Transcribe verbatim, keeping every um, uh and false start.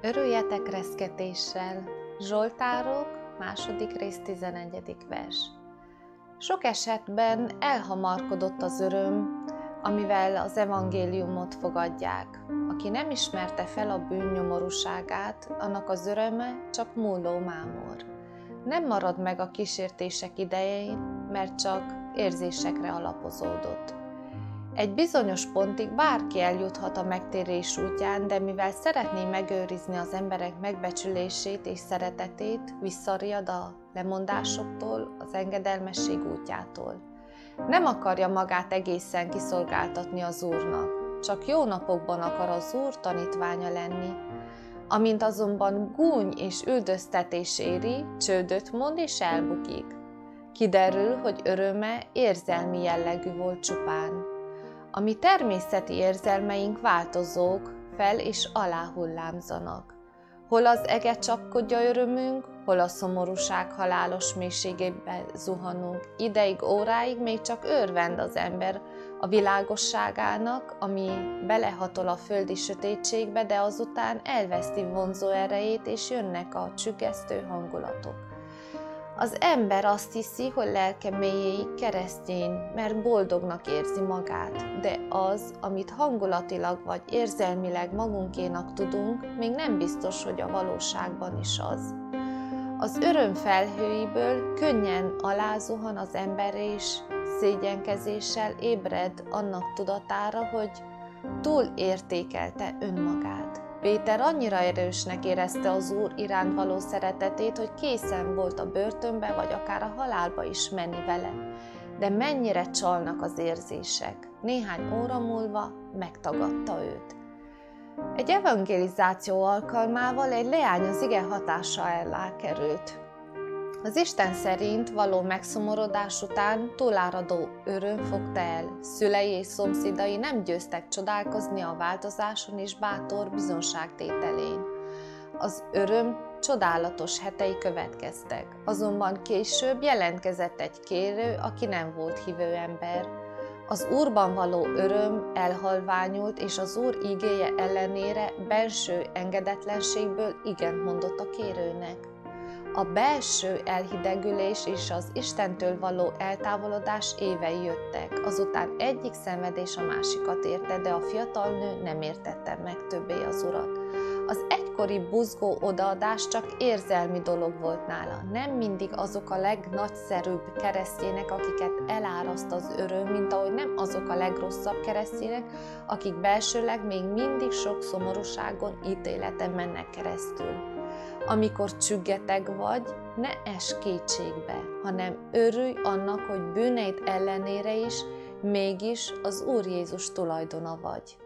Örüljetek reszketéssel. Zsoltárok, második rész, tizenegyedik vers. Sok esetben elhamarkodott az öröm, amivel az evangéliumot fogadják. Aki nem ismerte fel a bűn nyomorúságát, annak az öröme csak múló mámor. Nem marad meg a kísértések idején, mert csak érzésekre alapozódott. Egy bizonyos pontig bárki eljuthat a megtérés útján, de mivel szeretné megőrizni az emberek megbecsülését és szeretetét, visszariad a lemondásoktól, az engedelmesség útjától. Nem akarja magát egészen kiszolgáltatni az Úrnak, csak jó napokban akar az Úr tanítványa lenni. Amint azonban gúny és üldöztetés éri, csődöt mond és elbukik. Kiderül, hogy öröme érzelmi jellegű volt csupán. A mi természeti érzelmeink változók, fel és alá hullámzanak. Hol az ege csapkodja örömünk, hol a szomorúság halálos mélységébe zuhanunk. Ideig, óráig még csak örvend az ember a világosságának, ami belehatol a földi sötétségbe, de azután elveszti vonzó erejét, és jönnek a csüggesztő hangulatok. Az ember azt hiszi, hogy lelke mélyéig keresztény, mert boldognak érzi magát, de az, amit hangulatilag vagy érzelmileg magunkénak tudunk, még nem biztos, hogy a valóságban is az. Az öröm felhőiből könnyen alázuhan az ember, és szégyenkezéssel ébred annak tudatára, hogy túl értékelte önmagát. Péter annyira erősnek érezte az Úr iránt való szeretetét, hogy készen volt a börtönbe, vagy akár a halálba is menni vele. De mennyire csalnak az érzések. Néhány óra múlva megtagadta őt. Egy evangelizáció alkalmával egy leány az ige hatása alá került. Az Isten szerint való megszomorodás után túláradó öröm fogta el. Szülei és szomszédai nem győztek csodálkozni a változáson és bátor bizonságtételén. Az öröm csodálatos hetei következtek, azonban később jelentkezett egy kérő, aki nem volt hívő ember. Az Úrban való öröm elhalványult, és az Úr igéje ellenére belső engedetlenségből igent mondott a kérőnek. A belső elhidegülés és az Istentől való eltávolodás évei jöttek, azután egyik szenvedés a másikat érte, de a fiatal nő nem értette meg többé az Urat. Az egykori buzgó odaadás csak érzelmi dolog volt nála. Nem mindig azok a legnagyszerűbb keresztjének, akiket eláraszt az öröm, mint ahogy nem azok a legrosszabb keresztjének, akik belsőleg még mindig sok szomorúságon, ítéleten mennek keresztül. Amikor csüggeteg vagy, ne ess kétségbe, hanem örülj annak, hogy bűneid ellenére is mégis az Úr Jézus tulajdona vagy.